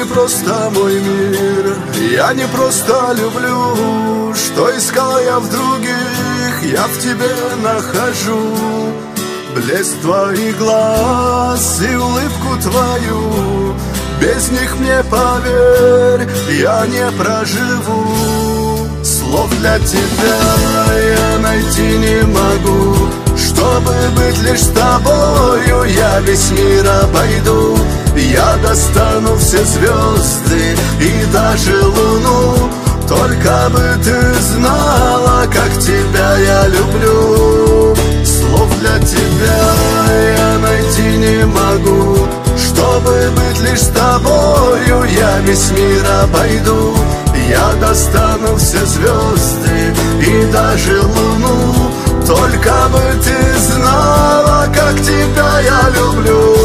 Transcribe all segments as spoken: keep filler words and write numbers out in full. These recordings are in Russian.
просто мой мир. Я не просто люблю, что искал я в других, я в тебе нахожу. Блеск твоих глаз и улыбку твою, без них мне, поверь, я не проживу. Слов для тебя я найти не могу, чтобы быть лишь с тобою, я весь мир обойду. Я достану все звезды и даже луну, только бы ты знала, как тебя я люблю. Слов для тебя я найти не могу, чтобы быть лишь с тобою, я весь мир обойду. Я достану все звезды и даже луну, только бы ты знала, как тебя я люблю.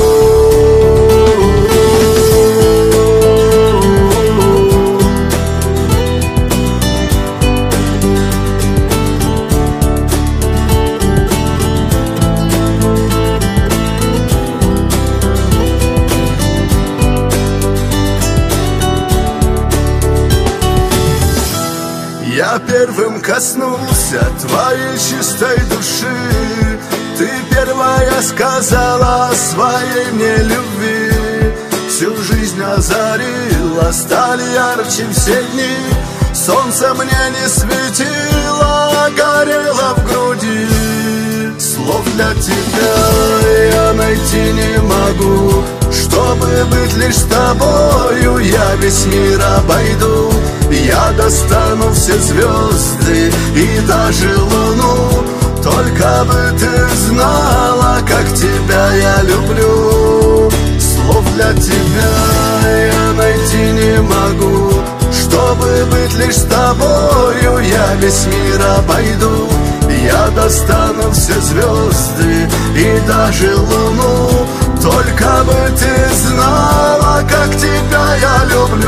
Я первым коснулся твоей чистой души, ты первая сказала о своей мне любви. Всю жизнь озарила, стали ярче все дни, солнце мне не светило, горело в груди. Слов для тебя я найти не могу, чтобы быть лишь с тобою, я весь мир обойду. Я достану все звезды и даже луну, только бы ты знала, как тебя я люблю. Слов для тебя я найти не могу, чтобы быть лишь с тобою, я весь мир обойду. Я достану все звезды и даже луну, только бы ты знала, как тебя я люблю.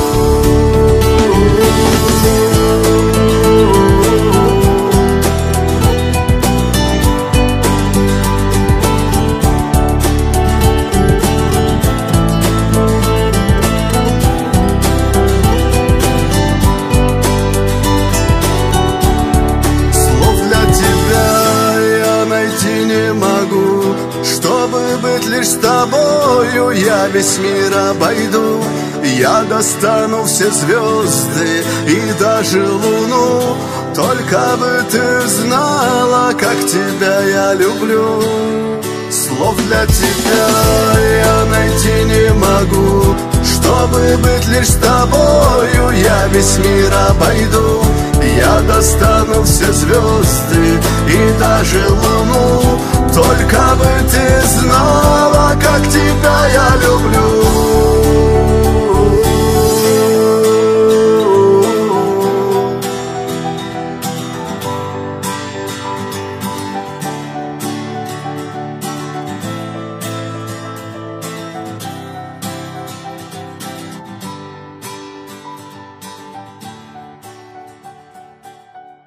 Чтобы быть лишь с тобою, я весь мир обойду. Я достану все звезды и даже луну, только бы ты знала, как тебя я люблю. Слов для тебя я найти не могу, чтобы быть лишь с тобою, я весь мир обойду. Я достану все звезды и даже луну, только бы ты знала, как тебя я люблю.